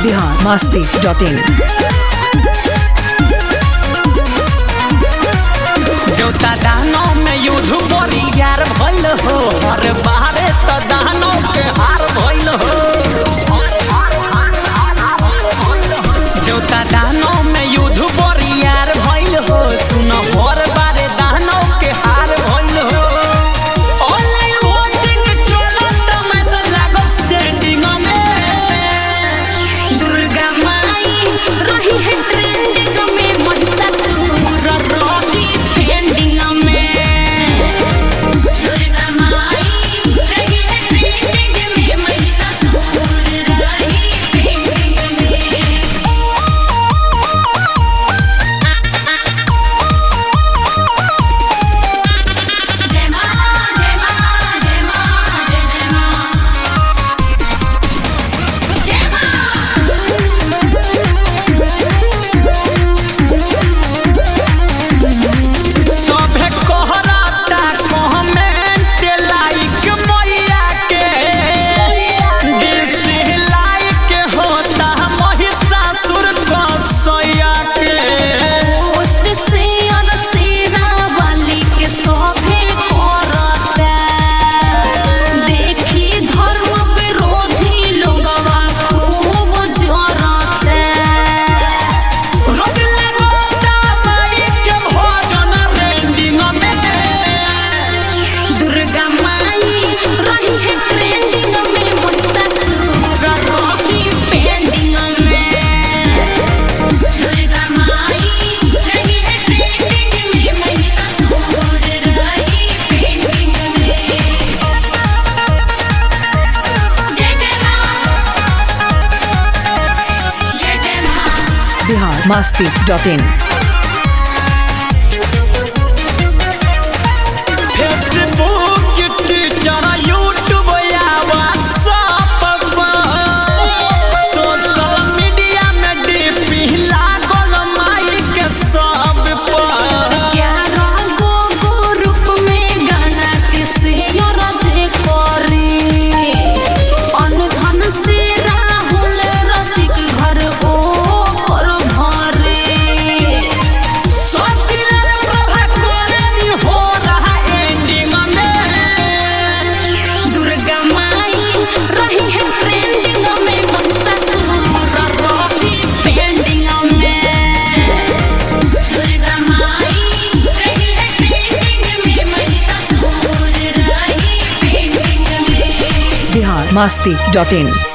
biharmasti.in देवता दानों में युद्ध बरियार भइल हो, हर बारे त दानों के हार भइल हो। देवता दानों में युद्ध बरियार भइल हो, सुन हर बारे दानों के हार भइल हो। ऑनलाइन वोटिंग चलत मैसेज लागल सेटिंग में, दुर्गा माई रही है ट्रेंडिंग में, महिषासुर रही पेंडिंग में। दुर्गा माई रही है ट्रेंडिंग में, महिषासुर रही पेंडिंग में। जय मां जय मां जय मां जय जय मां जय मां। सभे कहराता कमेंट लाइक मैया के, डिसलाइक होता महिषासुर कसैया के। पोस्ट से और सेना वाली के सोफे करता, देखी धर्म विरोधी लोगवा खूब जरता। रोज लगोता माई के भजन रेंडिंग में, दुर्गा माई रही है ट्रेंडिंग में, महिषासुर रही पेंडिंग में। दुर्गा माई रही है ट्रेंडिंग में, महिषासुर रही पेंडिंग में। जय जय मां जय जय मां। biharmasti.in फेसबुक ट्विटर यूट्यूब या व्हाट्सएप पर सोशल मीडिया में डीपी लागल माई के सब पर। 11 गो ग्रुप में गाना के शेयर जे करी, अनधन से राहुल रसिक घर ओ कर भरे। सोशल प्रभा कोरेनी हो रहा एंडिंग में, दुर्गा माई रही है ट्रेंडिंग में, महिषासुर रही पेंडिंग में। दुर्गा माई रही है ट्रेंडिंग में, महिषासुर रही पेंडिंग में। biharmasti.in